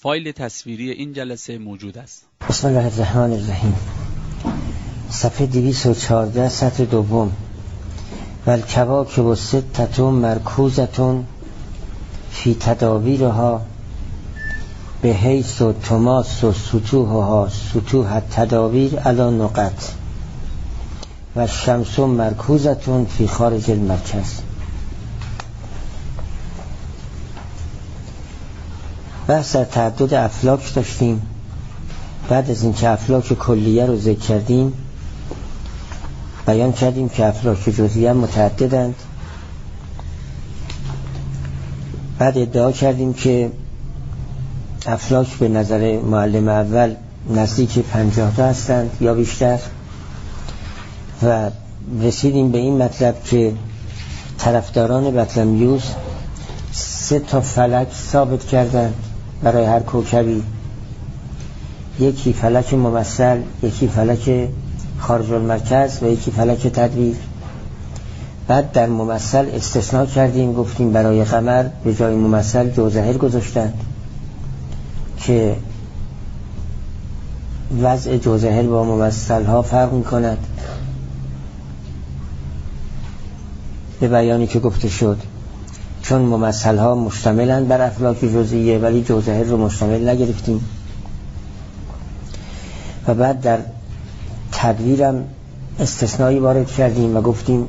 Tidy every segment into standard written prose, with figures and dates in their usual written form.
فایل تصویری این جلسه موجود است. بسم الله الرحمن الرحیم. صفحه 214 سطر دوم. والکواکب ستة مرکوزة فی تداویرها به حیث تماس سطوحها سطوح التداویر علی نقط و الشمس مرکوزة فی خارج المرکز. بحث در تعدد افلاک داشتیم. بعد از اینکه افلاک کلیه رو ذکر کردیم بیان کردیم که افلاک جزئیه متعددند. بعد ادعا کردیم که افلاک به نظر معلم اول نزدیک 50 هستند یا بیشتر و رسیدیم به این مطلب که طرفداران بطلمیوس 3 فلک ثابت کردند برای هر کوکبی، یکی فلک ممثل، یکی فلک خارج المرکز و یکی فلک تدویر. بعد در ممثل استثناء کردیم، گفتیم برای قمر به جای ممثل جوزهر گذاشتند که وضع جوزهر با ممثل ها فرق می کند. به بیانی که گفته شد چون ممثل ها مشتملند بر افلاک جزئیه ولی جوزهر رو مشتمل نگرفتیم. و بعد در تدویرم استثنایی وارد کردیم و گفتیم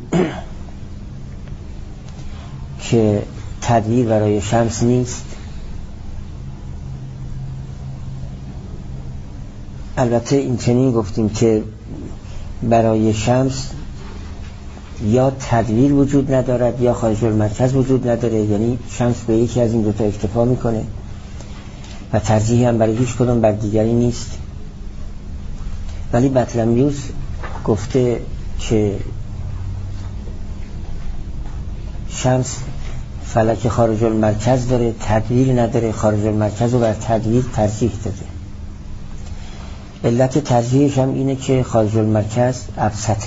که تدویر برای شمس نیست. البته این چنین گفتیم که برای شمس یا تدویر وجود ندارد یا خارج المرکز وجود نداره، یعنی شمس به یکی از این دوتا اکتفا میکنه و ترجیحی هم برای هیچ کدوم بر دیگری نیست. ولی بطلمیوس گفته که شمس فلک خارج المرکز داره، تدویر نداره، خارج المرکز رو بر تدویر ترجیح داده. علت ترجیحش هم اینه که خارج المرکز ابسطه،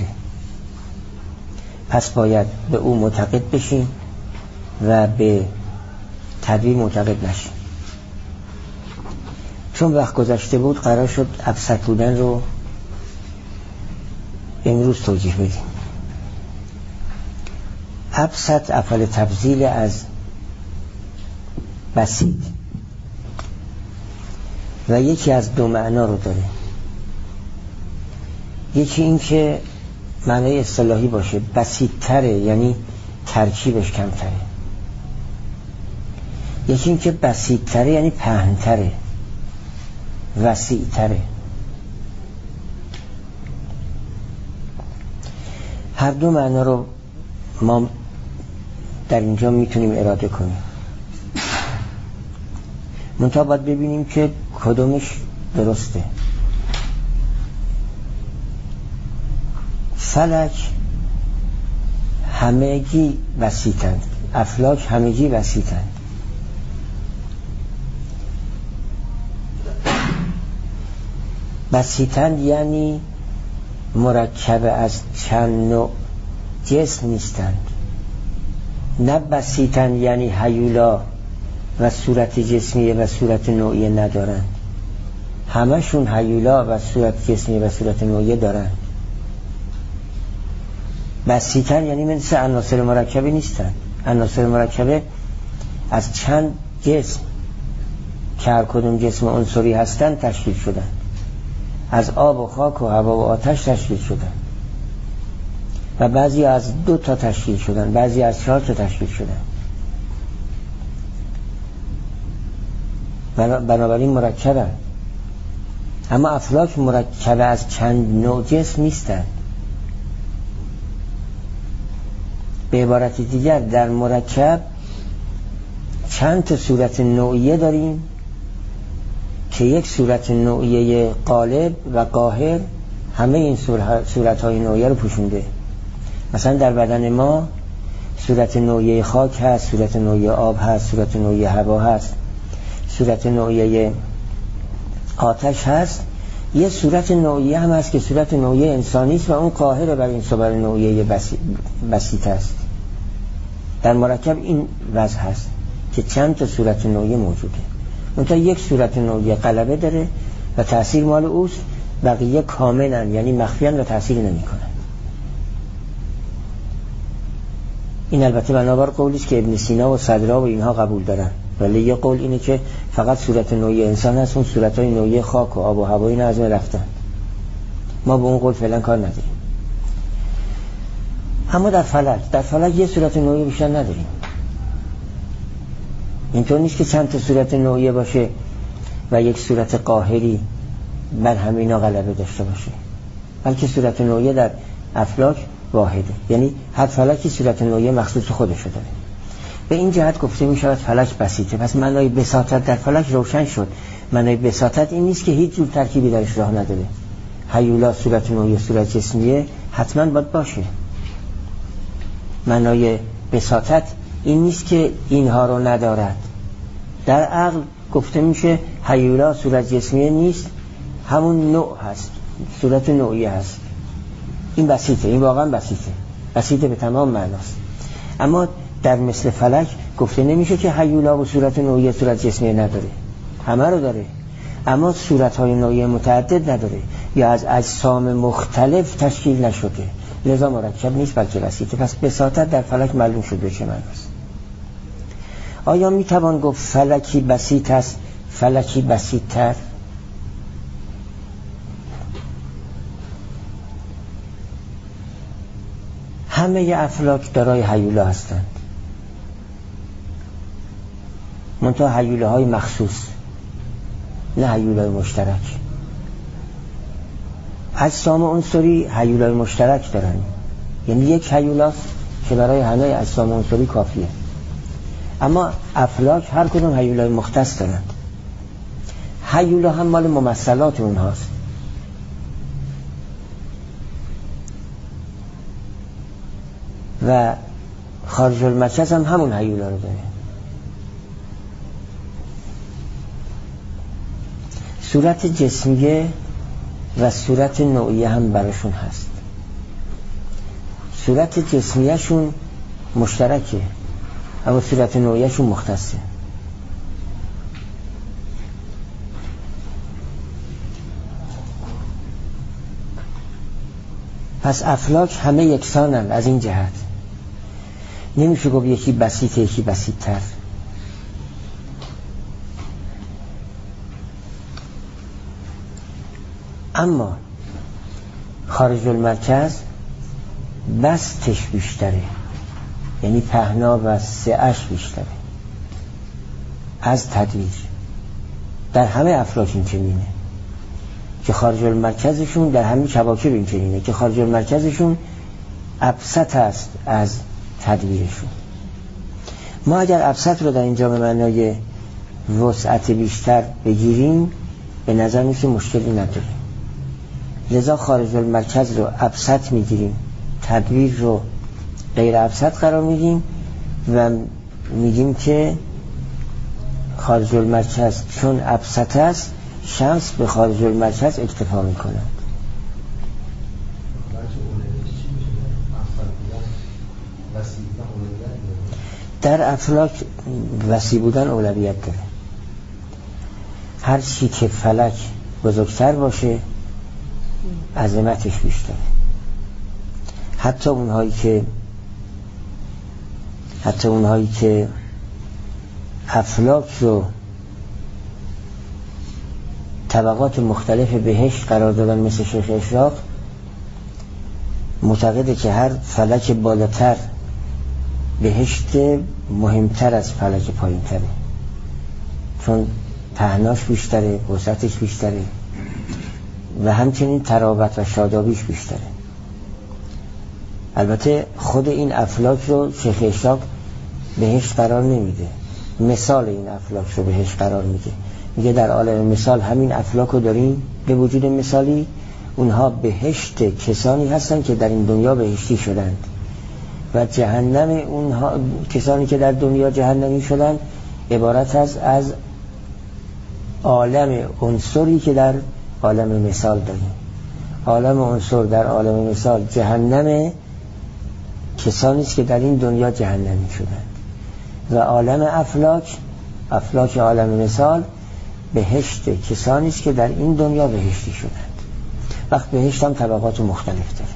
پس باید به او معتقد بشیم و به تدویر معتقد نشیم. چون وقت گذشته بود قرار شد ابسط بودن رو امروز توجیه بدیم. ابسط افعال تفضیل از بسیط و یکی از دو معنا رو داره. یکی این که معنای اصطلاحی باشه، بسیط تره یعنی ترکیبش کمتره. یکی این که بسیط تره یعنی پهن تره، وسیع تره. هر دو معنا رو ما در اینجا میتونیم اراده کنیم، منتها باید ببینیم که کدومش درسته. فلک همگی وسیع‌اند، افلاک همگی وسیع‌اند. وسیع‌اند یعنی مرکب از چند نوع جسم نیستند. نه وسیع‌اند یعنی هیولا و صورت جسمیه و صورت نوعیه ندارند. همشون هیولا و صورت جسمیه و صورت نوعیه دارند. بسیطن یعنی مثل عناصر مرکبه نیستن. عناصر مرکبه از چند جسم که هر کدوم جسم عنصری هستن تشکیل شدن، از آب و خاک و هوا و آتش تشکیل شدن و بعضی از 2 تا تشکیل شدن، بعضی از 4 تا تشکیل شدن. بنابراین مرکبن. اما افلاک مرکبه از چند نوع جسم نیستن. به عبارت دیگر در مرکب چند تا صورت نوعیه داریم که یک صورت نوعیه غالب و قاهر همه این صورت‌های نوعیه رو پوشونده. مثلا در بدن ما صورت نوعیه خاک هست، صورت نوعیه آب هست، صورت نوعیه هوا هست، صورت نوعیه آتش هست. یه صورت نوعیه هم هست که صورت نوعیه انسانی است و اون قاهر بر این صورت نوعیه بسیط است. در مرکب این وضع هست که چند تا صورت نوعیه موجوده. منتها یک صورت نوعی غلبه داره و تأثیر مال اوست، بقیه کامنن یعنی مخفیان و تأثیر نمی کنن. این البته بنابر قولی است که ابن سینا و صدرا و اینها قبول دارن، ولی یه قول اینه که فقط صورت نوعی انسان هست، اون صورتهای نوعی خاک و آب و هوایی نه از ما رفتن. ما به اون قول فعلا کار نداریم. اما در فلک یه صورت نوعی بیشتر نداریم. اینطور نیست که چند تا صورت نوعی باشه و یک صورت قاهری بر همینا غلبه داشته باشه، بلکه صورت نوعی در افلاک واحده، یعنی هر فلکی صورت نوعی مخصوص خودش داره. به این جهت گفته می شود فلک بسیطه. پس معنای بساطت در فلک روشن شد. معنای بساطت این نیست که هیچ جور ترکیبی درش راه نداره. هیولا صورت نوعی صورت جسمیه حتما باید باشه. معنای بساطت این نیست که اینها رو ندارد. در عقل گفته میشه هیولا صورت جسمیه نیست، همون نوع هست، صورت نوعی هست. این بسیطه، این واقعا بسیطه به تمام معناست. اما در مثل فلک گفته نمیشه که هیولا و صورت نوعی صورت جسمیه نداره، همه رو داره، اما صورت‌های نوعی متعدد نداره یا از اجسام مختلف تشکیل نشده، لذا مرکب نیست بلکه بسیطه. پس بساطت در فلک معلوم شد به چه معناست. آیا میتوان گفت فلکی بسیط است فلکی بسیط‌تر؟ همه افلاک دارای هیولا هستند، منتها هیولاهای مخصوص، نه هیولای مشترک. اجسام عنصری هیولای مشترک دارن، یعنی یک هیولاست که برای همه اجسام عنصری کافیه. اما افلاک هر کدوم هیولای مختص دارند. هیولا هم مال ممثلات اونهاست. و خارج المرکز هم همون هیولا رو داره. صورت جسمیه و صورت نوعیه هم براشون هست. صورت جسمیه شون مشترکه، اما صورت نوعیه شون مختصه. پس افلاک همه یکسانن از این جهت. نمیشه گفت یکی بسیطه یکی بسیط‌تر. اما خارج المرکز بستش بیشتره، یعنی پهنا و سعه‌اش بیشتره از تدویر. در همه افلاک این چنینه که خارج المرکزشون، در همه کواکب این چنینه که خارج المرکزشون ابسط است از تدویرشون. ما اگر ابسط رو در اینجا به معنای وسعت بیشتر بگیریم به نظر میشه مشکلی نداره، لذا خارج المرکز رو ابسط میگیریم، تدویر رو غیر ابسط قرار میدیم و میگیم که خارج المرکز چون ابسط است شمس به خارج المرکز اکتفا میکنند. در افلاک وسیع بودن اولویت داره. هر چی که فلک بزرگتر باشه عظمتش بیشتره. حتی اونهایی که افلاک رو طبقات مختلف بهشت قرار دادن مثل شیخ اشراق، معتقده که هر فلک بالاتر بهشت مهمتر از فلک پایین تره، چون پهناش بیشتره، وسعتش بیشتره و همچنین تراوت و شادابیش بیشتره. البته خود این افلاک رو شیخ اشراق بهشت قرار نمیده، مثال این افلاک رو بهشت قرار میده. میگه در عالم مثال همین افلاک رو داریم به وجود مثالی، اونها بهشت کسانی هستن که در این دنیا بهشتی شدند و جهنم اونها کسانی که در دنیا جهنمی شدند عبارت از عالم عنصری که در عالم مثال داریم. عالم عنصر در عالم مثال جهنم کسانی است که در این دنیا جهنمی شدند و عالم افلاک عالم مثال بهشت کسانی است که در این دنیا بهشتی شدند. وقت بهشت هم طبقات مختلف داره.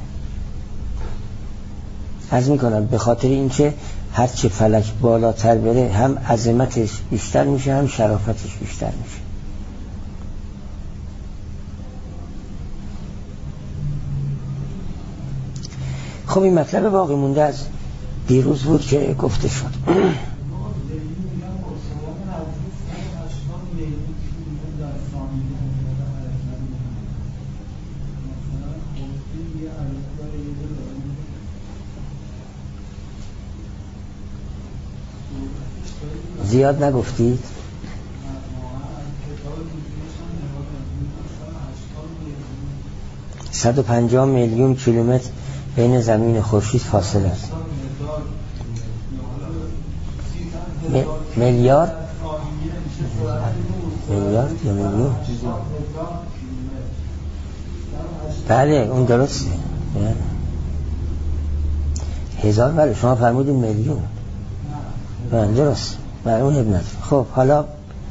عرض میکنم به خاطر اینکه هرچه فلک بالاتر بره هم عظمتش بیشتر میشه هم شرافتش بیشتر میشه. خب این مطلب باقی مونده از دیروز بود که گفته شد. زیاد نگفتید؟ 150 میلیون کیلومتر بین زمین و خورشید فاصله است. میلیارد یا میلیون؟ بله اون درسته. هزار بله شما فرمودید میلیون. بله درست. بله اون ابنت. خب حالا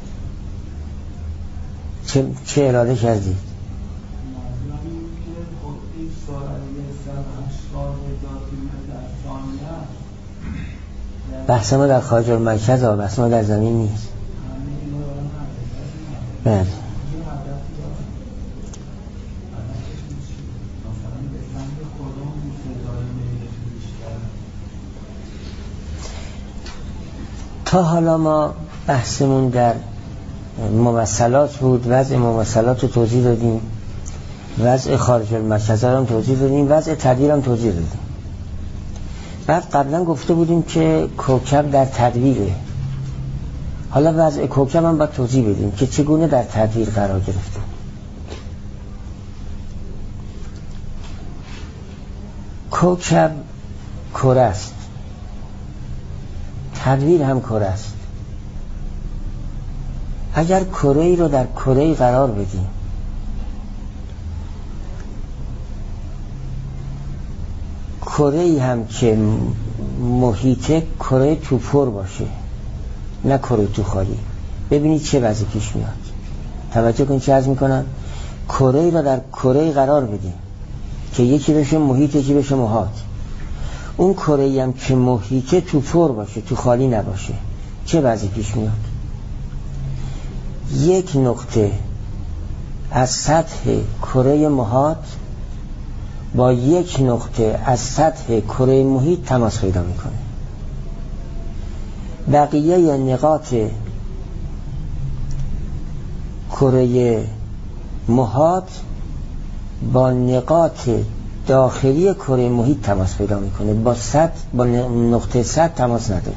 چه اراده کردید؟ بحث ما در خارج المرکز ها، بحث ما در زمین نیست. بله تا حالا ما بحثمون در موصلات بود. وضع موصلات رو توضیح دادیم، وضع خارج المرکز ها رو توضیح دادیم، وضع تدویر هم توضیح دادیم. بعد قبلا گفته بودیم که کوکب در تدویره. حالا وضع کوکب هم باید توضیح بدیم که چگونه در تدویر قرار گرفته. کوکب کره است، تدویر هم کره است. اگر کره‌ای رو در کره‌ای قرار بدیم، کره‌ای هم که محیطه کره تو پر باشه نه کره تو خالی، ببینید چه وضعی پیش میاد. توجه کنید چه عرض میکنم. کره‌ای رو در کره‌ای قرار بدیم که یکی بشه محیط یکی بشه محاط. اون کره‌ای هم که محیطه تو پر باشه تو خالی نباشه، چه وضعی پیش میاد؟ یک نقطه از سطح کره محاط با یک نقطه از سطح کره محیط تماس پیدا میکنه. بقیه نقاط کره محاط با نقاط داخلی کره محیط تماس پیدا میکنه. با نقطه سطح تماس نداره.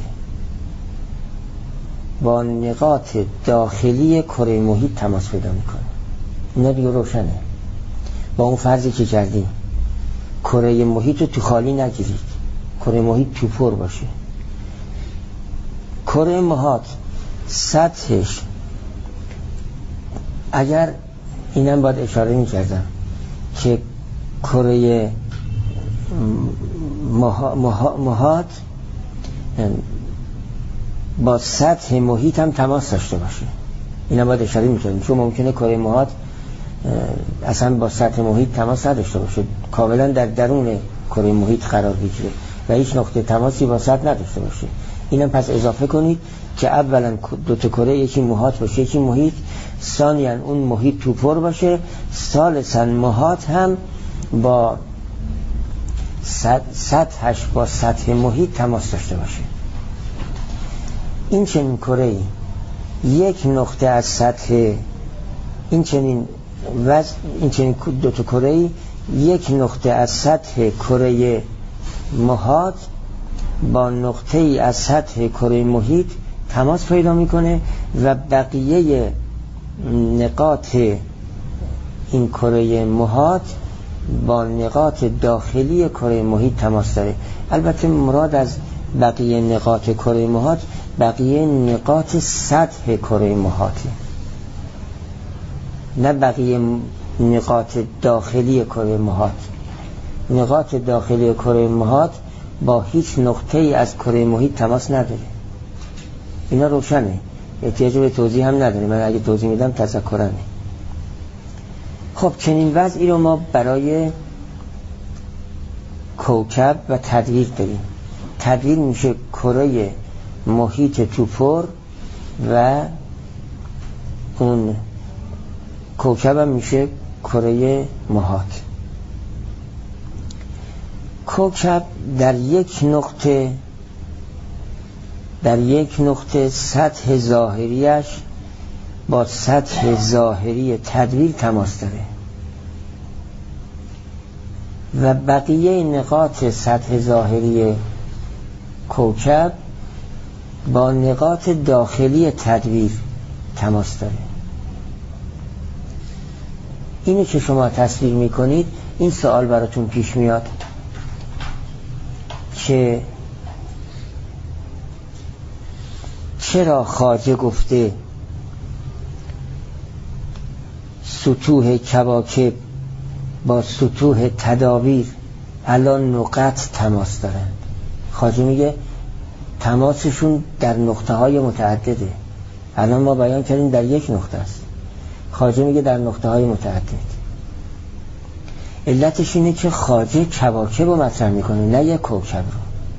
با نقاط داخلی کره محیط تماس پیدا میکنه. اینا دیگه روشنه. با اون فرضی که کردیم کره محیط رو تو خالی نگیرید، کره محیط تو پر باشه. کره محاط سطحش، اگر اینم باید اشاره میکردم که کره محاط با سطح محیط هم تماس داشته باشه. اینم باید اشاره میکردم چون ممکنه کره محاط اصلا با سطح محیط تماس نداشته باشه، کاملا در درون کره محیط قرار بگیره و هیچ نقطه تماسی با سطح نداشته باشه. اینم پس اضافه کنید که اولا دو تا کره یکی محاط باشه یکی محیط، ثانیاً اون محیط تو پر باشه، ثالثاً محاط هم با سطحش با سطح محیط تماس داشته باشه. این چنین کره‌ای یک نقطه از سطح این چنین دو تا کره‌ای یک نقطه از سطح کره محاط با نقطه ای از سطح کره محیط تماس پیدا میکنه و بقیه نقاط این کره محاط با نقاط داخلی کره محیط تماس داره. البته مراد از بقیه نقاط کره محاط بقیه نقاط سطح کره محاطه، نه بقیه نقاط داخلی کره محاط. نقاط داخلی کره محاط با هیچ نقطه ای از کره محیط تماس نداره. اینا روشنه. احتیاج به توضیح هم نداره، من اگه توضیح میدم تذکرنه. خب چنین وضعی رو ما برای کوکب و تدویر داریم. تدویر میشه کره محیط توپر و اون کوکب هم میشه کره محاط. کوکب در یک نقطه سطح ظاهریش با سطح ظاهری تدویر تماس داره و بقیه نقاط سطح ظاهری کوکب با نقاط داخلی تدویر تماس داره. اینو که شما تصویر میکنید، این سوال براتون پیش میاد که چرا خواجه گفته سطوح کواکب با سطوح تداویر الان نقط تماس دارن؟ خواجه میگه تماسشون در نقطه های متعدده. الان ما بیان کردیم در یک نقطه است، خواجه میگه در نقطه های متعدد. علتش اینه که خواجه کواکب رو مطرح میکنه نه یک کوکب رو،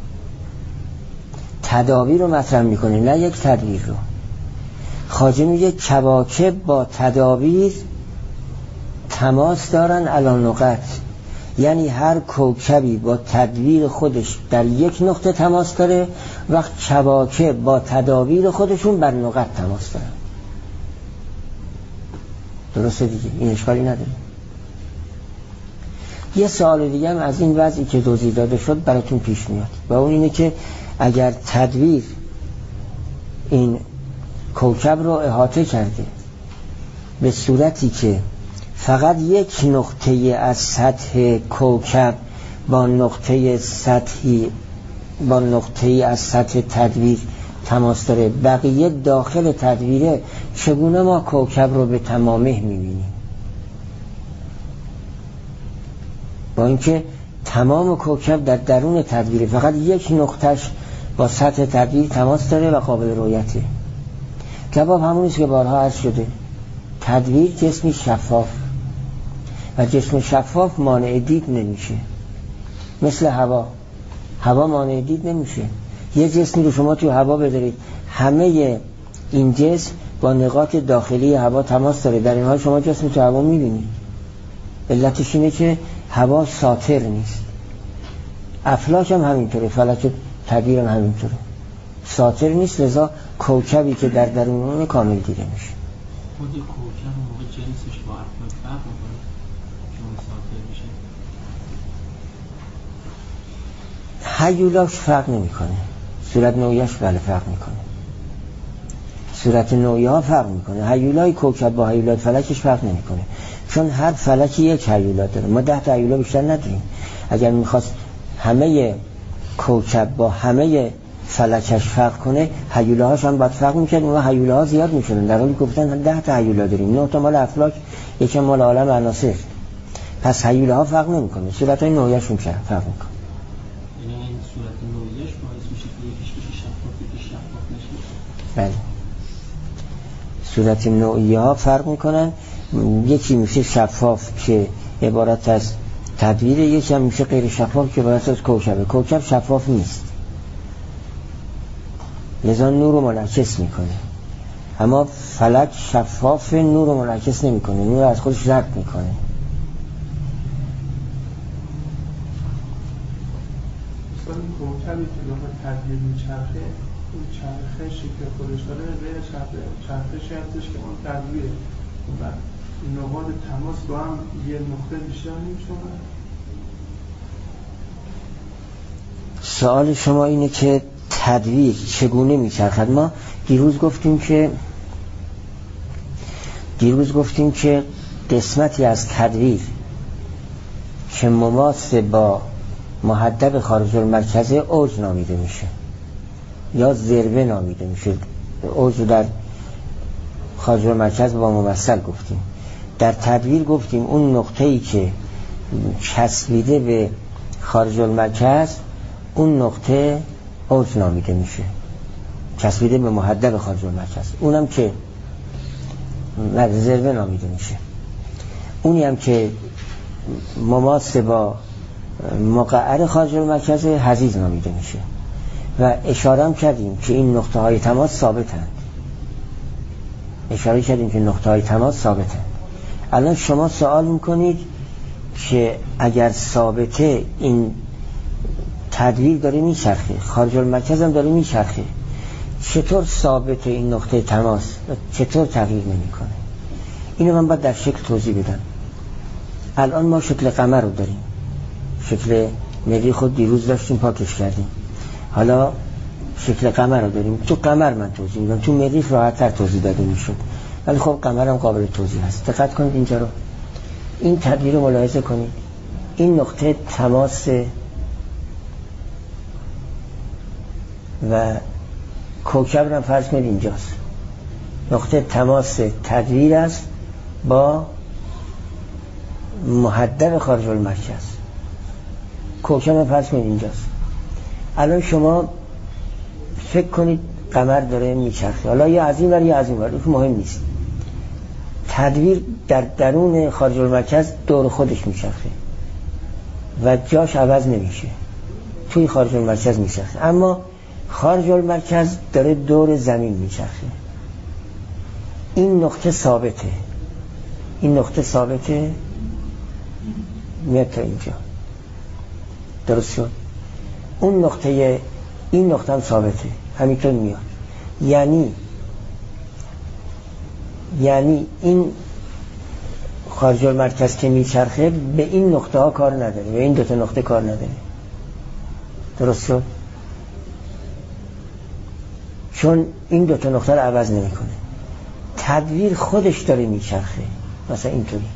تداویر رو مطرح میکنه نه یک تدویر رو. خواجه میگه کواکب با تداویر تماس دارن الان نقط، یعنی هر کوکبی با تدویر خودش در یک نقطه تماس داره، وقت کواکب با تداویر خودشون بر نقط تماس دارن. درسته دیگه، این اشکالی نداره. یه سوال دیگه هم از این وضعی که توضیح داده شد براتون پیش میاد و اون اینه که اگر تدویر این کوکب رو احاطه کرده به صورتی که فقط یک نقطه از سطح کوکب با نقطه از سطح تدویر تماس داره، بقیه داخل تدویره، چگونه ما کوکب رو به تمامه میبینیم؟ با اینکه تمام کوکب در درون تدویره، فقط یک نقطهش با سطح تدویر تماس داره و قابل رؤیته. جواب همونیست که بارها عرض شده، تدویر جسمی شفاف و جسم شفاف مانع دید نمیشه. مثل هوا مانع دید نمیشه. یه جسمی رو شما توی هوا بذارید، همه این جسم با نقاط داخلی هوا تماس داره، در این حال شما جسم تو هوا میبینید. علتش اینه که هوا ساطر نیست. افلاک هم همینطوره، فلک تدویر هم همینطوره، ساطر نیست، لذا کوکبی که در درون اون کامل دیده میشه. خود کوکب موقع جنسش با افلاک فرق میکنه چون ساطر میشه؟ هیولاش فرق نمیکنه، صورت نوعیش بله فرق میکنه، صورت نوعی ها فرق میکنه. هیولای کوکب با هیولای فلکش فرق نمیکنه، چون هر فلکی یک هیولا داره. ما 10 تا هیولا بیشتر نداریم. اگر میخواست همه کوکب با همه فلکش فرق کنه، هیولاهاش هم باید فرق میکرد، اون هیولاها زیاد میشدن، در حالی که گفتن 10 تا هیولا داریم، 9 تا مال افلاک، یکی مال عالم عناصر. پس هیولاها فرق نمیکنه، صورتای نوعیشون فرق میکنه. یعنی این صورت نوعیش باعث میشه که یکیش بشه شفاف، یکیش شفاف نشه. بله، صورت نوعی ها فرق میکنن. یکی میشه شفاف که عبارت از تدویر، یکی هم میشه غیر شفاف که عبارت از کوکبه. کوکب شفاف نیست، لذا نور رو منعکس میکنه، اما فلک شفاف، نور رو منعکس نمیکنه، نور از خودش رد میکنه. مثلا کوکبی که به تدویر میچرخه، اون چرخشی که خودش داره غیر چرخشی هستش که اون تدویره و نقاط تماس با هم یه نقطه بیشتر نمیشونه. سوال شما اینه که تدویر چگونه میچرخد؟ ما دیروز گفتیم که قسمتی از تدویر که مماس با محدب خارج المرکز اوج نامیده میشه یا ذروه نامیده میشه. اوج در خارج المرکز با ممثل گفتیم. در تدویر گفتیم اون نقطه‌ای که چسبیده به خارج المرکز، اون نقطه اوج نامیده میشه. چسبیده به محدب خارج المرکز، اونم که رزرو نامیده میشه، اونی هم که مماس با مقعر خارج المرکز حضیض نامیده میشه. و اشاره هم کردیم که این نقطه های تماس ثابتند، اشاره کردیم که نقطه های تماس ثابتند. الان شما سوال میکنید که اگر ثابته، این تدویر داره میچرخه، خارج المرکز هم داره میچرخه، چطور ثابته این نقطه تماس چطور تغییر نمیکنه؟ اینو من باید در شکل توضیح بدم. الان ما شکل قمر رو داریم، شکل مریخ خود دیروز داشتیم پاکش کردیم، حالا شکل قمر رو داریم. تو قمر من توضیح میدم، تو مریخ راحت‌تر توضیح داده میشد، ولی خب قمر هم قابل توضیح هست. دقت کنید اینجا رو، این تدویر رو ملاحظه کنید. این نقطه تماس و کوکب رو فرض کنید اینجاست، نقطه تماس تدویر است با محدب خارج المرکز. کوکب رو فرض کنید اینجاست. الان شما فکر کنید قمر داره میچرخه، حالا یا از این ور یا از این ور، این مهم نیست. تدویر در درون خارج المرکز دور خودش میچرخه و جاش عوض نمیشه، توی خارج المرکز میچرخه، اما خارج المرکز داره دور زمین میچرخه. این نقطه ثابته، این نقطه ثابته میاد تا اینجا، درست شد؟ اون نقطه، این نقطه هم ثابته، همینطور میاد. یعنی این خارج المرکز که میچرخه به این نقطه ها کار نداره، به این دوتا نقطه کار نداره، درست شد؟ چون این دوتا نقطه رو عوض نمیکنه. تدویر خودش داره میچرخه، مثلا اینطوری.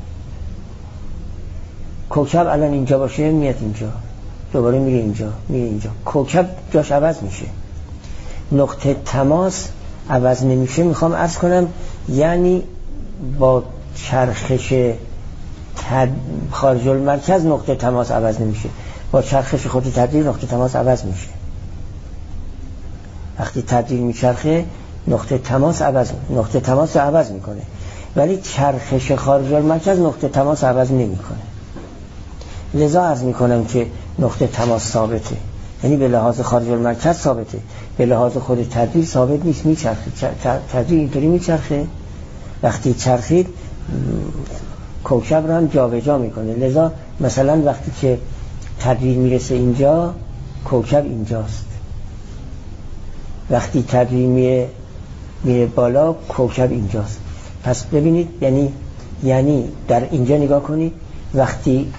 کوکب الان اینجا باشه میاد اینجا، دوباره میره اینجا، میره اینجا. کوکب جاش عوض میشه، نقطه تماس عوض نمیشه. میخوام عرض کنم یعنی با چرخش خارج المرکز نقطه تماس عوض نمیشه، با چرخش خود تدویر نقطه تماس عوض میشه. وقتی تدویر میچرخه نقطه تماس رو عوض میکنه، ولی چرخش خارج المرکز نقطه تماس عوض نمیکنه. لذا عرض میکنم که نقطه تماس ثابته، یعنی به لحاظ خارج المرکز ثابته، به لحاظ خود تدویر ثابت نیست، میچرخه. تدویر اینطوری میچرخه، وقتی چرخید کوکب رو هم جابجا میکنه. لذا مثلا وقتی که تدویر میرسه اینجا، کوکب اینجاست. وقتی تدویر میره بالا، کوکب اینجاست. پس ببینید، یعنی در اینجا نگاه کنید، وقتی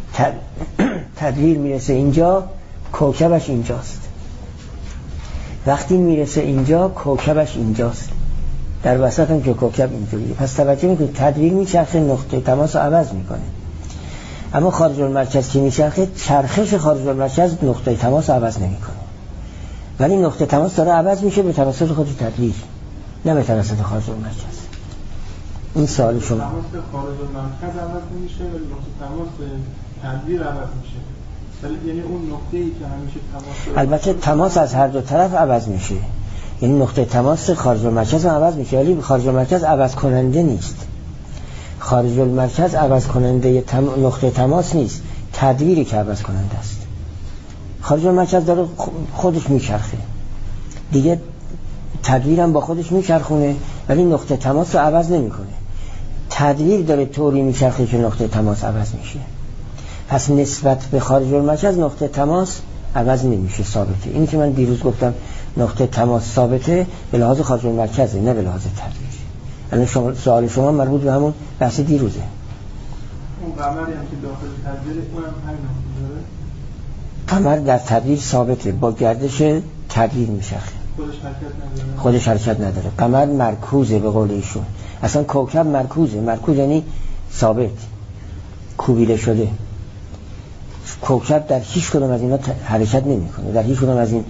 تدویر میرسه اینجا، کوکبش اینجاست. وقتی میرسه اینجا، کوکبش اینجاست. در وسط هم که کوکب اینجوریه. پس توجه میکنید تدویر میچرخه، نقطه تماس رو عوض میکنه، اما خارج المرکز که میچرخه، چرخش خارج المرکز نقطه تماس رو عوض نمیکنه، ولی نقطه تماس داره عوض میشه به توسط خود تدویر، نه به توسط خارج المرکز. این سوال شما. تماس خارج المرکز عوض نمیشه ولی نقطه تماس تدویر عوض میشه، ولی یعنی اون نقطه‌ای که همیشه تماس، البته تماس از هر دو طرف عوض میشه، یعنی نقطه تماس خارج المرکز هم عوض میشه، ولی خارج المرکز عوض کننده نیست. خارج المرکز عوض کننده نقطه تماس نیست، تدویری که عوض کننده است. خارج المرکز داره خودش میچرخه دیگه، تدویرم با خودش میچرخونه، ولی نقطه تماس رو عوض نمیکنه. تدویر داره طوری میچرخه که نقطه تماس عوض میشه. پس نسبت به خارج المرکز نقطه تماس عوض نمیشه، ثابته. اینی که من دیروز گفتم نقطه تماس ثابته به لحاظ خارج المرکزه، نه به لحاظ تدویر. الان سوال شما مربوط به همون بحث دیروزه. اون قمری هم که داخل تدویر، اونم همین نقطه داره. قمر در تدویر ثابته، با گردش تدویر میچرخه، خودش حرکت نداره. قمر مرکوزه به قول ایشون. اصلا کوکب مرکوزه، مرکوز یعنی ثابت، کوبیده شده. کوکب در هیچ کدوم از اینا حرکت نمیکنه، در هیچ کدوم از این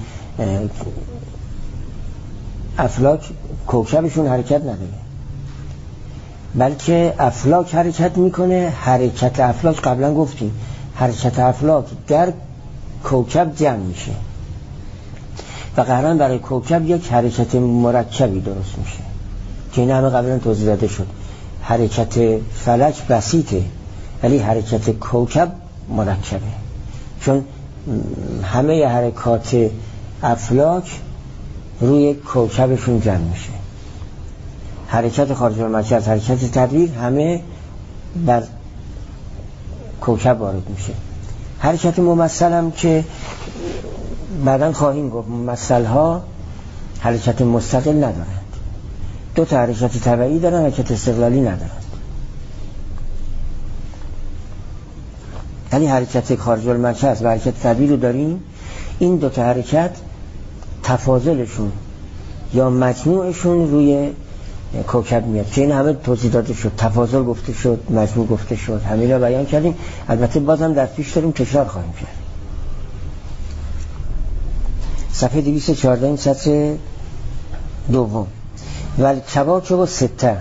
افلاک کوکبشون حرکت نداره، بلکه افلاک حرکت میکنه. حرکت افلاک قبلا گفتیم، حرکت افلاک در کوکب جمع میشه. و قهرا برای کوکب یک حرکت مرکبی درست میشه که این همه قبلا توضیح داده شد. حرکت فلک بسیطه ولی حرکت کوکب مرکبه، چون همه حرکات افلاک روی کوکبشون جمع میشه. حرکت خارج المرکز، حرکت تدویر، همه بر کوکب وارد میشه. حرکت ممثل هم که بعداً خواهیم گفت، ممثل ها حرکت مستقل ندارند، دو تا حرکت تبعی دارن، حرکت استقلالی ندارند. ولی حرکت خارج المرکز و حرکت تدویر رو داریم. این دو تا حرکت تفاضلشون یا مجموعشون روی کوکب میاد که این همه توضیح داده شد، تفاضل گفته شد، مجموع گفته شد، همین رو بیان کردیم. البته بازم در پیش داریم تکرار خواهیم کرد. صفحه 214 این سطر دوم. ولی کواکب و سته،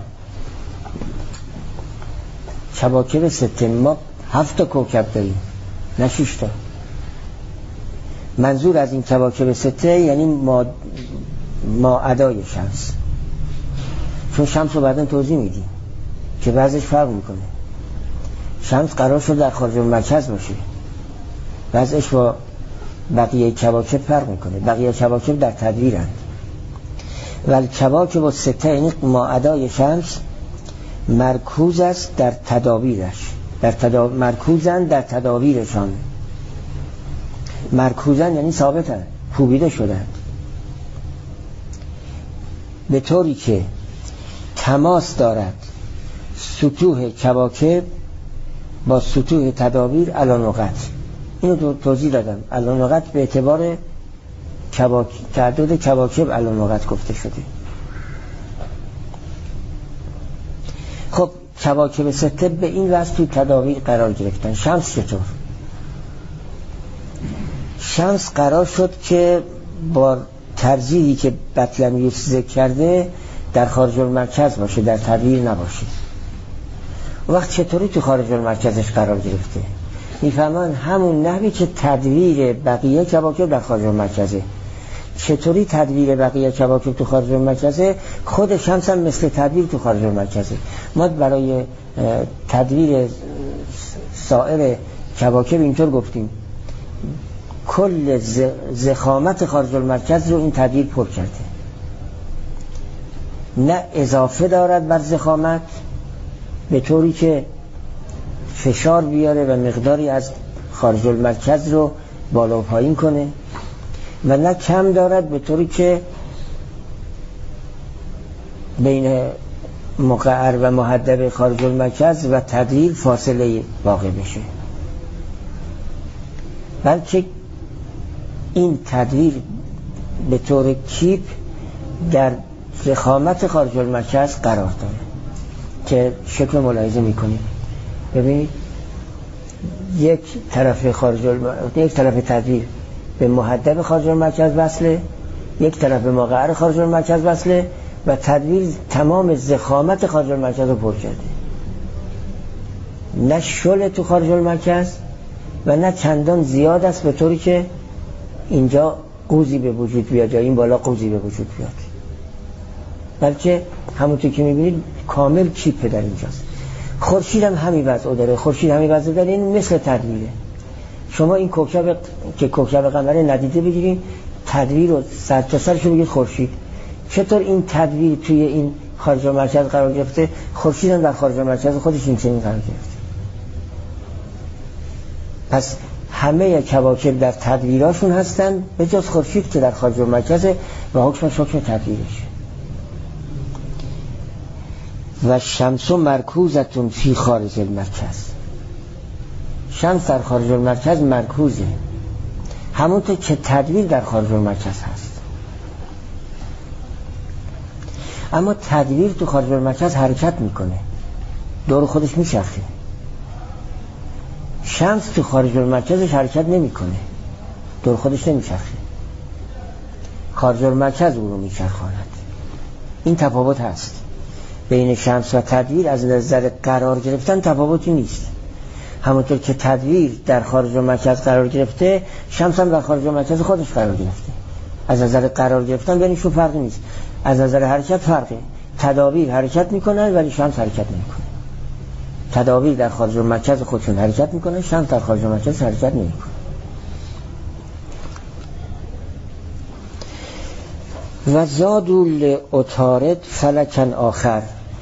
کواکب سته، ما 7 کوکب داریم نه 6 تا. منظور از این کواکب سته یعنی ما ادای شمس، چون شمس رو بعداً توضیح میدیم که وضعش فرق میکنه. شمس قرار شد در خارج المرکز باشه، وضعش با بقیه کواکب فرق میکنه. بقیه کواکب در تدویرند. ولی کواکب و سته یعنی ماعدای شمس مرکوز است در تداویرش، مرکوزن در تداویرشان. مرکوزن یعنی ثابتن، کوبیده شدند، به طوری که تماس دارد سطوح کواکب با سطوح تداویر علی نقط. اینو توضیح دادم. علی نقط به اعتبار تعدد کواکب علی نقط گفته شده. خب کواکب سته به این وضع تو تداویر قرار گرفتن. شمس چطور؟ شمس قرار شد که با ترجیحی که بطلمیوس ذکر کرده در خارج المرکز باشه، در تدویر نباشه. وقت چطوری تو خارج المرکزش قرار گرفته؟ میفهمن همون نحوی که تدویر بقیه کواکب در خارج المرکزه. چطوری تدویر بقیه کواکب تو خارج المرکزه؟ خود شمس هم مثل تدویر تو خارج المرکزه. ما برای تدویر سایر کواکب اینطور گفتیم کل ضخامت خارج المرکز رو این تدویر پر کرده، نه اضافه دارد بر ضخامت به طوری که فشار بیاره و مقداری از خارج المرکز رو بالا و پایین کنه، و نه کم دارد به طوری که بین مقعر و محدب خارج المرکز و تدویر فاصله واقع بشه، بلکه این تدویر به طور کیپ در ضخامت خارج المرکز قرار داره که شکل ملاحظه میکنید. ببینید یک طرف تدویر به محدب خارج المرکز وصله، یک طرف به مقعر خارج المرکز وصله و تدویر تمام ضخامت خارج المرکز رو پر کرده. نه شل تو خارج المرکز و نه چندان زیاد است به طوری که اینجا قوزی به وجود بیاد یا این بالا قوزی به وجود بیاد، بلکه همونطور که میبینید کامل کیپ در اینجاست. خورشید هم همین وضع داره. خورشید همین وضع داره، این مثل تدویره. شما این کوکب که کوکب قمر ندیده بگیرید، تدویر رو سر تا سرش رو بگید خورشید. چطور این تدویر توی این خارج المرکز قرار گرفته؟ خورشید هم در خارج المرکز خودش این چنین قرار گرفته. پس همه کواکب در تدویراشون هستن به جز خورشید که در خارج المرکز و حکمش حکم تدویرش. و شمس مرکوزتون فی خارج المرکز. شمس در خارج المرکز مرکوزه، همونطور که تدویر در خارج المرکز هست. اما تدویر تو خارج المرکز حرکت میکنه، دور خودش میچرخه. شمس تو خارج المرکزش حرکت نمیکنه، دور خودش نمیچرخه، خارج المرکز او رو میچرخاند. این تفاوت هست بین شمس و تدویر. از نظر قرار گرفتن تفاوتی نیست. همونطور که تدویر در خارج المرکز قرار گرفته، شمس هم در خارج المرکز خودش قرار گرفته. از نظر قرار گرفتن بینشون فرقی نیست. از نظر حرکت فرقه. تدابیر حرکت میکنن ولی شمس حرکت نمیکنه. تدابیر در خارج المرکز خودشون حرکت میکنن، شمس در خارج المرکز حرکت نمیکنه. و زادوا لعطارد فلکا آخر.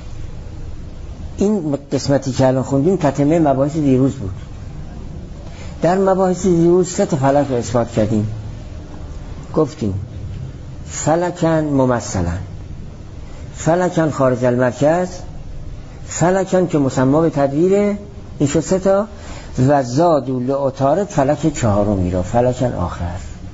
این قسمتی که الان خوندیم تتمه مباحث دیروز بود. در مباحث دیروز 3 فلک رو اثبات کردیم. گفتیم فلکن ممثلا، فلکن خارج المرکز، فلکن که مسما به تدویره، این شد 3 تا. و زادوا لعطارد فلک 4 را فلکن آخر.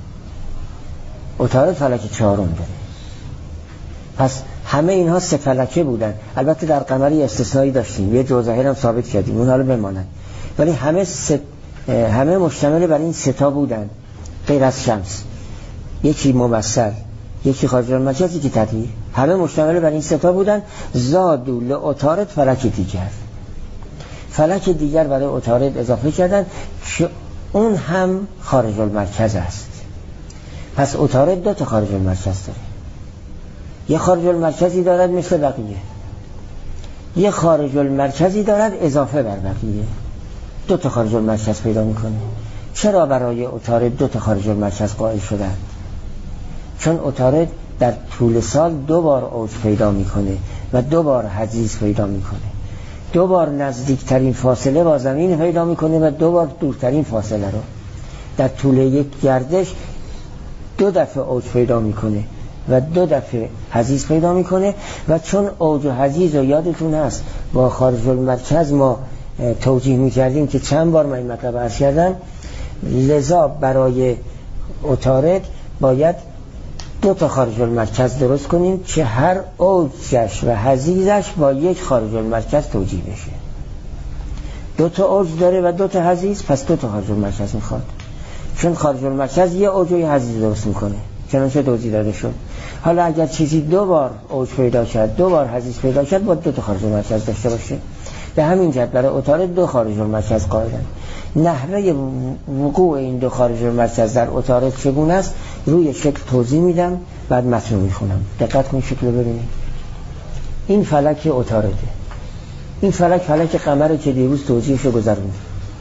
عطارد فلک 4 داره. پس همه اینها 3 فلکه بودن. البته در قمری استثنایی داشتیم، یه جوزاهر هم ثابت کردیم، اون حالا بماند، ولی همه مشتمل بر این 3 تا بودن غیر از شمس. یکی ممثل، یکی خارج المرکز، یکی تدویر. همه مشتمل بر این 3 تا بودن. زادوا لعطارد فلک دیگر، فلک دیگر برای عطارد اضافه کردن که اون هم خارج المرکز است. پس عطارد 2 تا خارج المرکز داره. یه خارج المرکزی دارد مثل بقیه، یه خارج المرکزی دارد اضافه بر بقیه. 2 تا خارج المرکز پیدا میکنه. چرا برای عطارد 2 تا خارج المرکز قائل شدن؟ چون عطارد در طول سال 2 بار اوج پیدا میکنه و 2 بار حجیز پیدا میکنه. 2 بار نزدیکترین فاصله با زمین پیدا میکنه و 2 بار دورترین فاصله رو. در طول یک گردش 2 دفعه اوج پیدا میکنه و 2 دفعه حجیز پیدا میکنه. و چون اوج و حجیز رو یادتون هست با خارج المرکز ما توجیه میکردیم که چند بار من این مطلب عرض کردم، لذا برای عطارد باید 2 تا خارج المرکز درست کنیم که هر اوجش و حجیزش با 1 خارج المرکز توجیه بشه. 2 تا اوج داره و 2 تا حجیز، پس 2 تا خارج المرکز میخواد. چون خارج المرکز یه اوج و یه حجیز درست میکنه، چنانچه توضیح داده شد. حالا اگر چیزی 2 بار اوج پیدا کرد، 2 بار حجیز پیدا کرد، باید 2 تا خارج المرکز داشته باشه. به همین جهت برای عطارد 2 خارج المرکز قائلن. نحوه وقوع این 2 خارج المرکز در عطارد چگونه است روی شکل توضیح میدم، بعد متن رو میخونم. دقت کنید شکل رو ببینید. این فلک عطارده. این فلک قمر که دیروز توضیحش رو گذروندیم.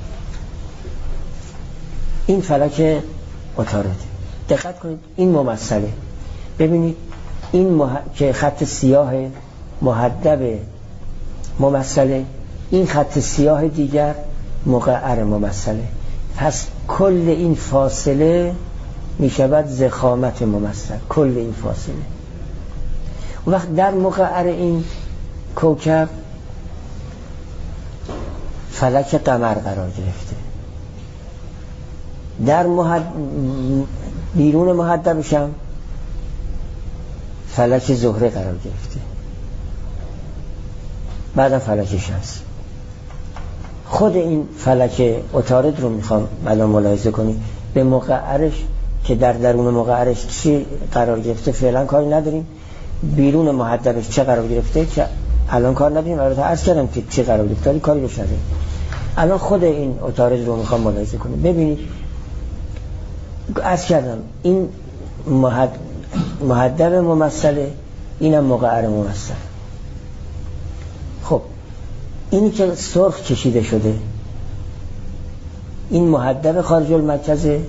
این فلک عطارده. دقت کنید این ممثله. ببینید این که خط سیاه محدب ممثله، این خط سیاه دیگر مقعر ممثله. پس کل این فاصله می شود ضخامت ممثل. کل این فاصله وقت در مقعر این کوکب فلک قمر قرار گرفته، در بیرون محدبش هم فلک زهره قرار گرفته، بعدم فلک شمس. خود این فلک عطارد رو میخوام الان ملاحظه کنید. به مقعرش که در درون مقعرش چی قرار گرفته فعلا کاری نداریم، بیرون محدبش چه قرار گرفته که الان کار نداریم. البته عرض کردم که چی قرار گرفته کاری بهش نداریم. الان خود این عطارد رو میخوام ملاحظه کنید. ببینید عرض کردم این محدب ممثله، اینم مقعر ممثل. خب اینی که سرخ کشیده شده این محدب خارج المرکزه،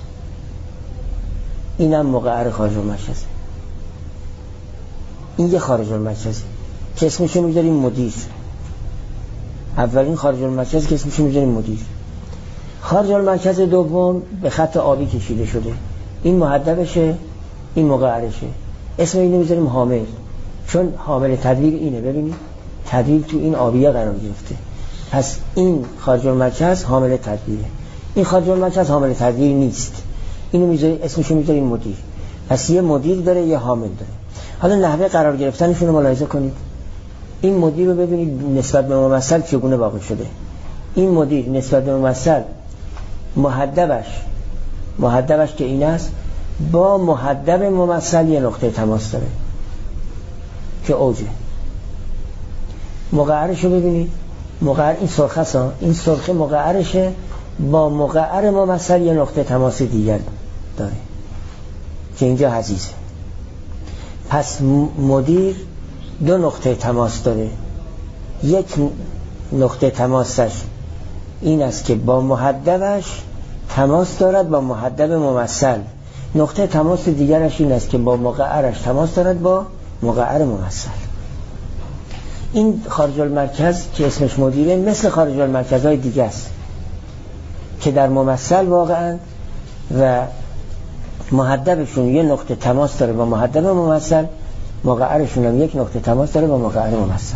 اینم مقعر خارج المرکزه. این یه خارج المرکزه که اسمشو میذاریم مدیر. اولین خارج المرکز که اسمشو میذاریم مدیر. خارج المرکز دوم به خط آبی کشیده شده، این محدبشه، این مقعرشه. اسم اینو میذاریم حامل، چون حامل تدویر اینه. ببینید تدویر تو این آبیه قرار گرفته، پس این خارج المرکز حامل تدویره. این خارج المرکز حامل تدویر نیست، اینو میذاریم اسمشو میذاریم مدیر. پس یه مدیر داره یه حامل داره. حالا نحوه قرار گرفتنشون رو ملاحظه کنید. این مدیر رو ببینید نسبت به ممثل چگونه واقع شده. این مدیر نسبت به ممثل محدبش که این است با محدب ممثل یه نقطه تماس داره که اوجه. مقعرش رو ببینید، مقعر این سرخه ها، این سرخه مقعرشه با مقعر ممثل یه نقطه تماس دیگر داره که اینجا حضیضه. پس مدیر دو نقطه تماس داره. یک نقطه تماسش این است که با محدبش تماس دارد با محدب ممثل. نقطه تماس دیگرش این است که با مقعرش تماس دارد با مقعر ممثل. این خارج المرکز که اسمش مدیره مثل خارج المرکزهای دیگه است که در ممثل واقعا و محدبشون یه نقطه تماس داره با محدب ممثل، مقعرشون هم یک نقطه تماس داره با مقعر ممثل.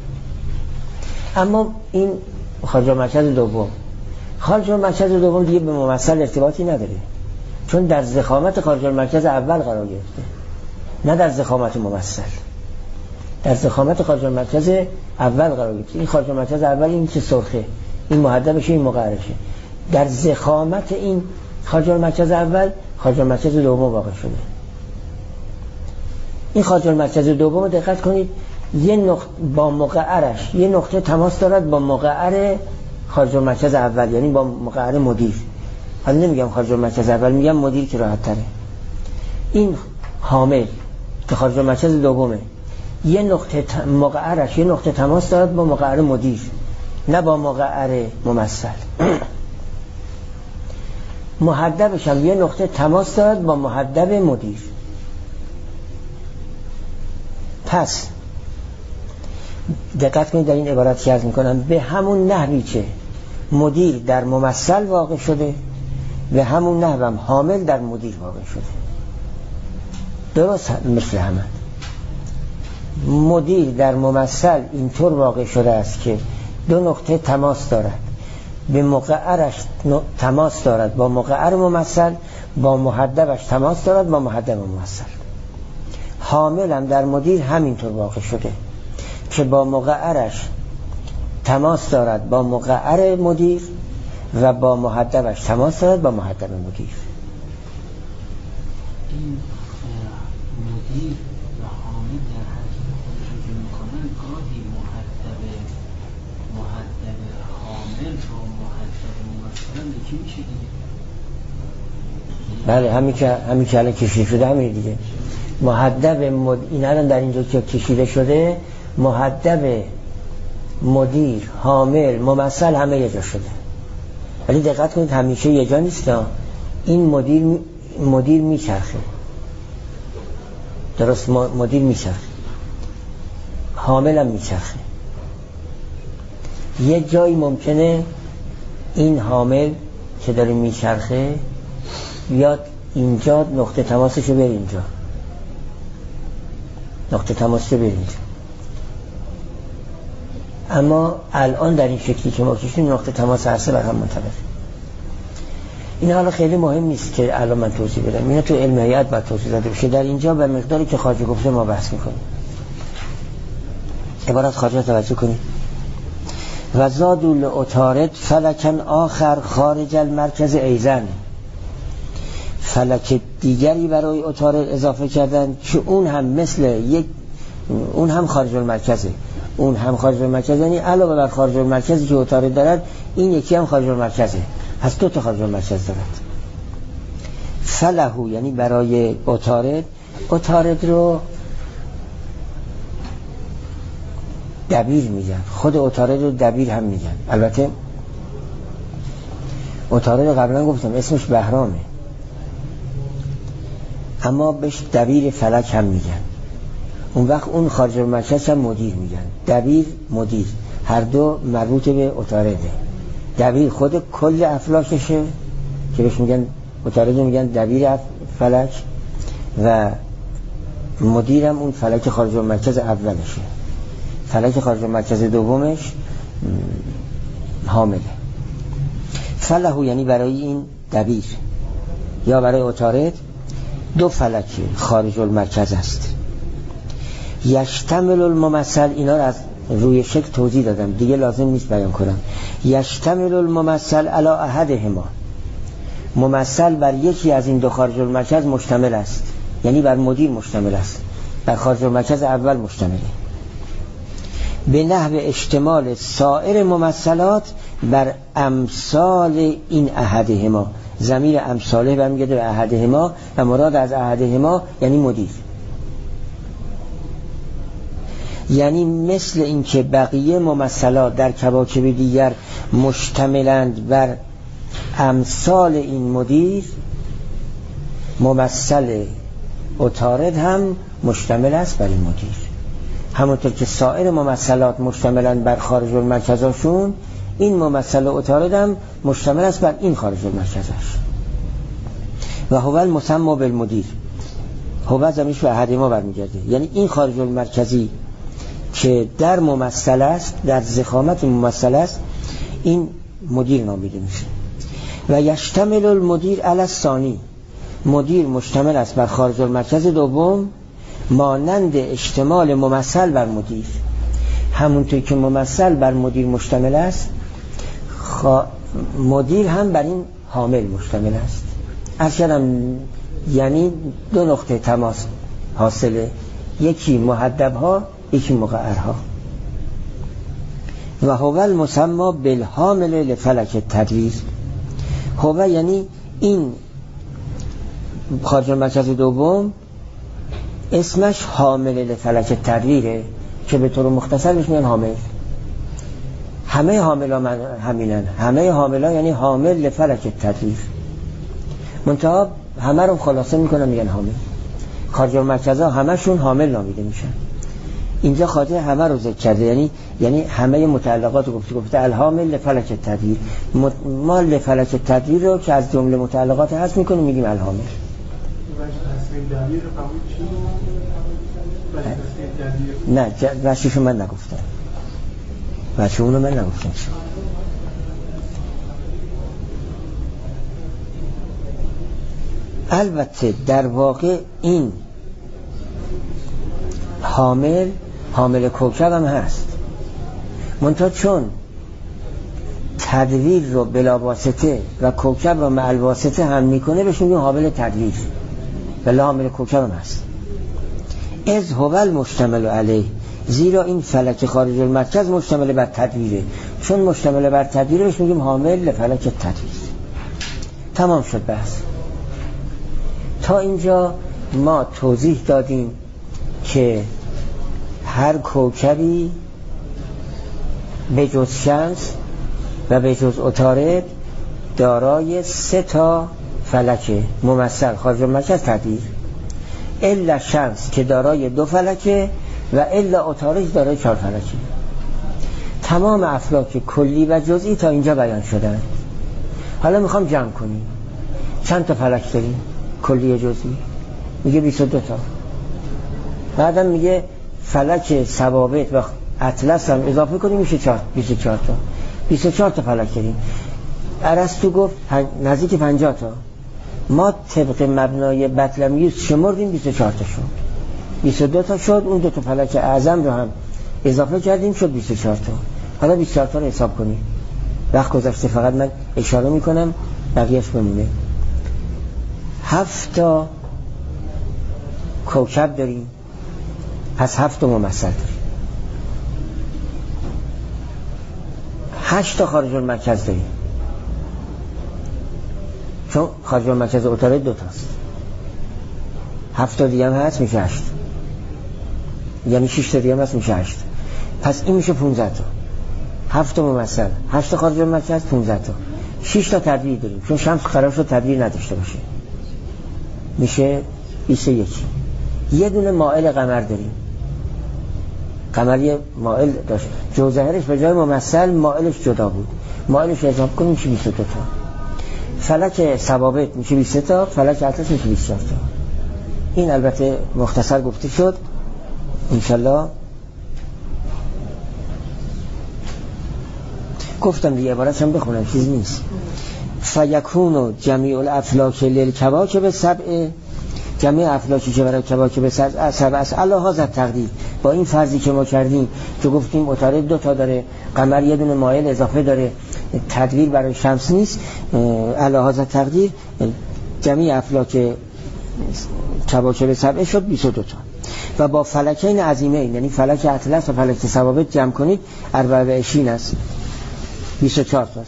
اما این خارج المرکز دوم، خارج المرکز دوم دیگه به ممثل ارتباطی نداره، چون در ضخامت خارج المرکز اول قرار گرفته، نه در ضخامت ممثل. در ضخامت خارج المرکز اول قرار گرفته. این خارج المرکز اول این که سرخه، این محدبشه، این مقعرشه. در ضخامت این خارج المرکز اول خارج المرکز دوم واقع شده. این خارج المرکز دوم دقت کنید یه نقطه با مقعرش یه نقطه تماس دارد با مقعر خارج المرکز اول، یعنی با مقعر مدیر. حالا نمیگم خارج المرکز اول، میگم مدیر که راحت تره. این حامل که خارج المرکز دومه یه نقطه مقعرش یه نقطه تماس دارد با مقعر مدیر، نه با مقعر ممثل. محدبش هم یه نقطه تماس دارد با محدب مدیر. پس دقت کنید در این عبارت که عرض میکنم، به همون نحوی که مدیر در ممثل واقع شده به همون نحو هم حامل در مدیر واقع شده. درست مثل همه. مدیر در ممثل اینطور واقع شده است که دو نقطه تماس دارد، به مقعرش تماس دارد با مقعر ممثل، با محدبش تماس دارد با محدب ممثل. حامل هم در مدیر همینطور واقع شده که با مقعرش تماس دارد با مقعر مدیر و با محدبش تماس دارد با محدب مدیر. این مدیر و حامل در حرکت خودشون که میکنن گاهی محدب حامل و محدب ممثل یکی میشه دیگه. بله همین که الان کشیده شده همین دیگه. محدب این الان در اینجا که کشیده شده محدب مدیر حامل ممثل همه یه جا شده. ولی دقت کنید همیشه یه جا نیست. این مدیر میچرخه. درست مدیر میچرخه، حامل هم میچرخه. یه جایی ممکنه این حامل که داره میچرخه بیاد اینجا نقطه تماسشو بره اینجا، نقطه تماسشو بره اینجا. اما الان در این شکلی که ما کشیم نقطه تماس هر سه بر هم منطبقه. این حالا خیلی مهم نیست که الان من توضیح بدم، اینا تو علم هیئت باید توضیح داده بشه. در اینجا به مقداری که خواجه گفته ما بحث میکنیم. عبارت خواجه توجه کنید. و زادوا لعطارد فلکن آخر خارج المرکز ایزن. فلک دیگری برای عطارد اضافه کردن که اون هم مثل اون هم خارج المرکزه. اون هم خارج المرکز، یعنی علاوه بر خارج المرکزی که عطارد دارد این یکی هم خارج المرکزه. پس دو تا خارج المرکز دارد. فلهو یعنی برای عطارد رو دبیر میگن. خود عطارد رو دبیر هم میگن. البته عطارد قبلا گفتم اسمش بهرامه، اما بهش دبیر فلک هم میگن. اون وقت اون خارج المرکز هم مدیر میگن. دبیر مدیر هر دو مربوط به عطارده. دبیر خود کل افلاکشه که بهش میگن عطارد میگن دبیر فلک، و مدیرم اون فلک خارج المرکز اولشه. فلک خارج المرکز دومش حامله. فلهو یعنی برای این دبیر یا برای عطارد دو فلک خارج المرکز است. یشتمل الممثل، اینا رو از روی شکل توضیح دادم دیگه لازم نیست بیان کنم. یشتمل الممثل علی احدهما، ممثل بر یکی از این دو خارج المرکز مشتمل است، یعنی بر مدیر مشتمل است، بر خارج المرکز اول مشتمله. به نحو اشتمال سایر ممثلات بر امثال این احدهما، ضمیر امثاله برمیگرده به احدهما و مراد از احدهما یعنی مدیر. یعنی مثل اینکه بقیه ممثلات در کواکب دیگر مشتملند بر امثال این مدیر، ممثل عطارد هم مشتمل است بر این مدیر. همونطور که سایر ممثلات مشتملند بر خارج المرکزشون، این ممثل عطارد هم مشتمل است بر این خارج المرکزش. و هو المسمى بالمدیر، هو زمینش به احدهما برمیگرده، یعنی این خارج المرکزی که در ممثل است، در ضخامت ممثل است، این مدیر نامیده میشه. و یشتمل المدیر علی الثانی، مدیر مشتمل است بر خارج المرکز دوم مانند اشتمال ممثل بر مدیر. همونطور که ممثل بر مدیر مشتمل است، مدیر هم بر این حامل مشتمل است. اصلا یعنی دو نقطه تماس حاصله، یکی مهدبها یکی مقعرها. و هو المسمى بالحامل لفلک التدویر، هو یعنی این خارج المرکز دوم اسمش حامل لفلک التدویره که به طور مختصر بهش میگن حامل. همه حاملا همینن، همه حاملا یعنی حامل لفلک التدویر، منتها همه رو خلاصه میکنن میگن حامل. خارج المرکزها همشون حامل نامیده میشن. اینجا خاطر همه رو ذکر کرده، یعنی همه متعلقات رو گفته الحامل لفلک التدویر. ما لفلک التدویر رو که از جمله متعلقات هست میکنیم میگیم الحامل. نه وشیشو من نگفتم، وشی اونو من نگفتم. البته در واقع این حامل کوکب هم هست، منتها چون تدویر رو بلا واسطه و کوکب رو مع الواسطه هم میکنه بهش میگیم حامل تدویر، ولی حامل کوکب هم هست. از هو المشتمل علیه، زیرا این فلک خارج المرکز مشتمل بر تدویره، چون مشتمل بر تدویره بهش میگیم حامل فلک تدویر. تمام شد بحث. تا اینجا ما توضیح دادیم که هر کوکبی به جز شمس و به جز عطارد دارای 3 فلک ممثل خارج المرکز تدویر، الا شمس که دارای 2 فلکه و الا عطارد دارای 4 فلکه. تمام افلاک کلی و جزئی تا اینجا بیان شدن. حالا میخوام جمع کنیم. چند تا فلک داریم کلی جزئی؟ میگه 22 تا. بعدم میگه فلک ثوابت و اطلس هم اضافه کنیم میشه 24 تا. 24 تا فلک داریم. ارسطو گفت نزدیک 50 تا. ما طبق مبنای بطلمیوس شمردیم 24 تا شد. 22 تا شد، اون 2 تا فلک اعظم رو هم اضافه کردیم شد 24 تا. حالا 24 تا رو حساب کنیم. وقت گذشته، فقط من اشاره میکنم بقیهش بمونه. 7 تا کوکب داریم، پس 7 تا ممثل داریم. 8 تا خارج المرکز داریم، چون خارج المرکز عطارد 2 تاست. 7 تا دیگه هم هست میشه 8، یعنی 6 تا دیگه هم هست میشه 8. پس این میشه 15 تا. 7 تا ممثل، 8 تا خارج المرکز، 15 تا. 6 تا تدویر داریم، چون شمس قرار شد تدویر نداشته باشه، میشه 21. یه دونه مائل قمر داریم. قمر یه مائل داشت، جوظاهرش به جای ممثل مائلش جدا بود، مائلش اضافه کنیم میشه 22 تا. فلک ثوابت میشه 20 تا، فلک اطلس میشه 24 تا. این البته مختصر گفته شد، انشالله گفتم دیگه، عبارت هم بخونم چیز نیست. فیکون جمیع الافلاک للکواکب 7، جمعی افلاکی که برای کواکب 7 است علی هذا التقدیر، با این فرضی که ما کردیم که گفتیم عطارد 2 تا داره، قمر یه دونه مایل اضافه داره، تدویر برای شمس نیست، علی هذا التقدیر جمعی افلاک کواکب 7 شد 22 تا. و با فلکین عظیمین، یعنی فلک اطلس و فلک ثوابت جمع کنید 24 است، 24 تا.